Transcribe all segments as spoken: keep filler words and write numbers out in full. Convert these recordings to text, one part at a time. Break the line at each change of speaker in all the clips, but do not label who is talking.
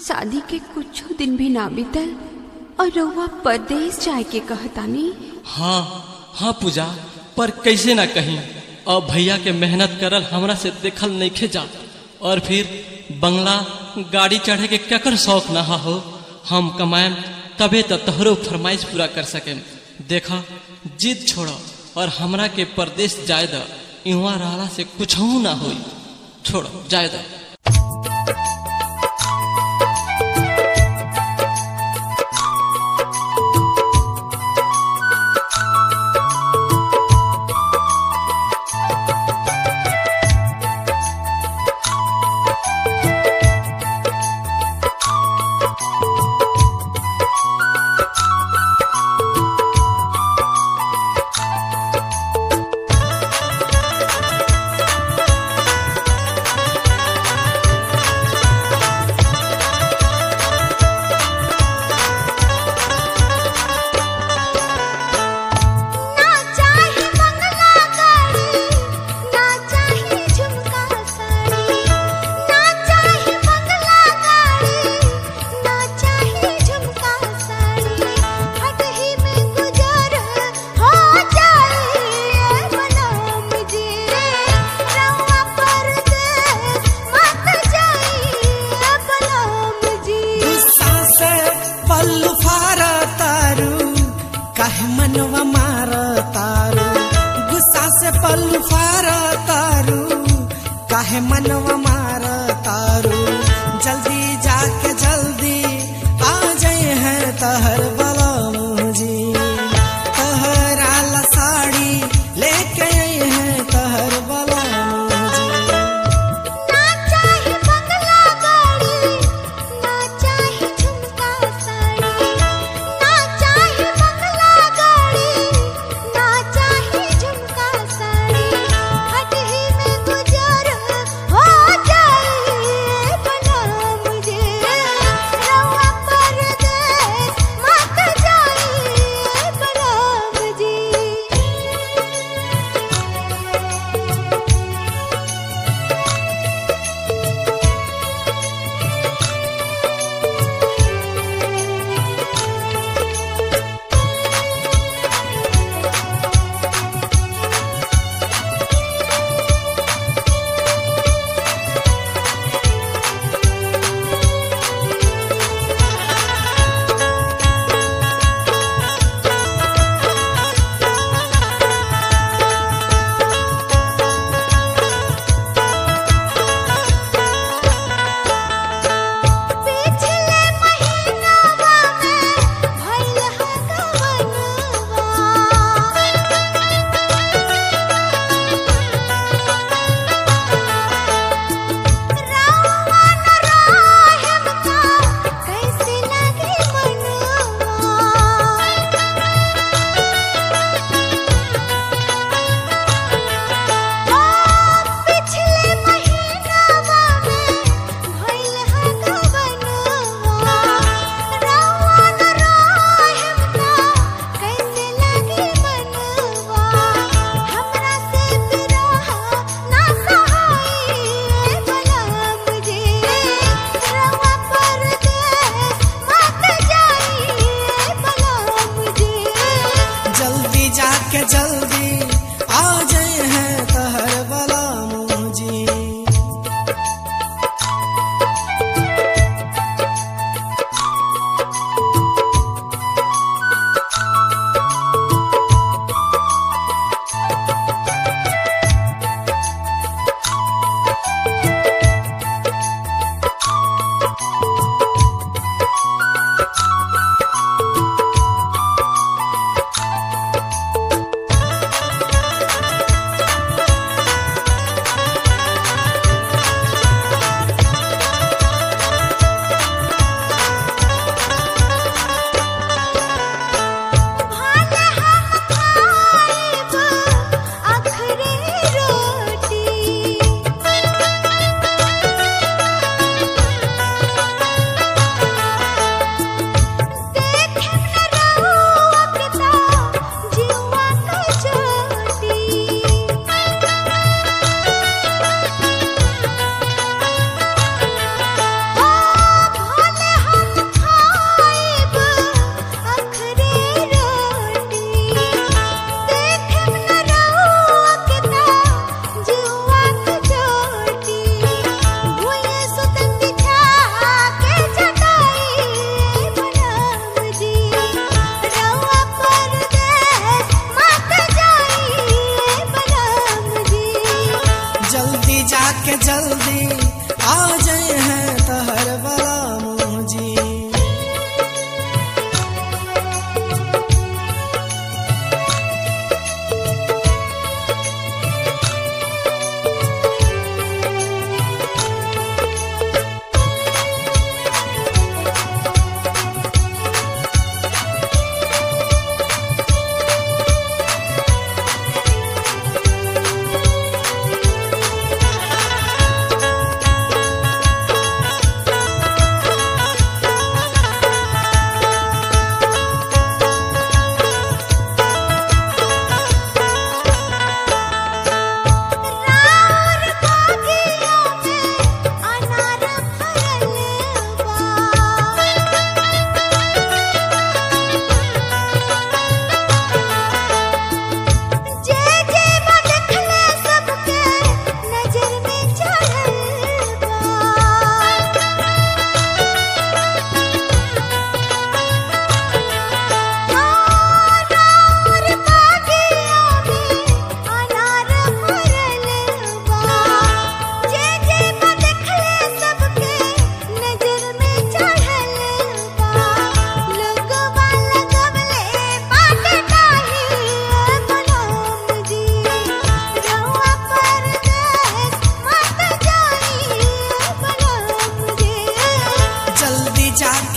शादी के कुछ दिन भी ना बीतल और रउआ परदेश जाए के कहतानी।
हाँ हाँ पूजा, पर कैसे ना कहीं। अब भैया के मेहनत करल हमरा से देखल नहीं जा, और फिर बंगला गाड़ी चढ़े के केकर शौक ना हो। हम कमाएम तबे तो तोहरो फरमाइश पूरा कर सकें। देखा जिद छोड़ो और हमरा के परदेश जाए द, इहाँ रहला से कुछ ना होई। छोड़ो जाए द।
काहे मनवा मार तारू, जल्दी जाके जल्दी आ जाए हैं तहर बलम जी। तहरा ला साड़ी लेके आए हैं तहर बलम जी।
ना चाहे बंगला गाड़ी, ना चाहे झुमका साड़ी, ना चाहे बंगला गाड़ी, ना चाहे झुमका साड़ी, हट ही में गुजर हो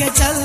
के चल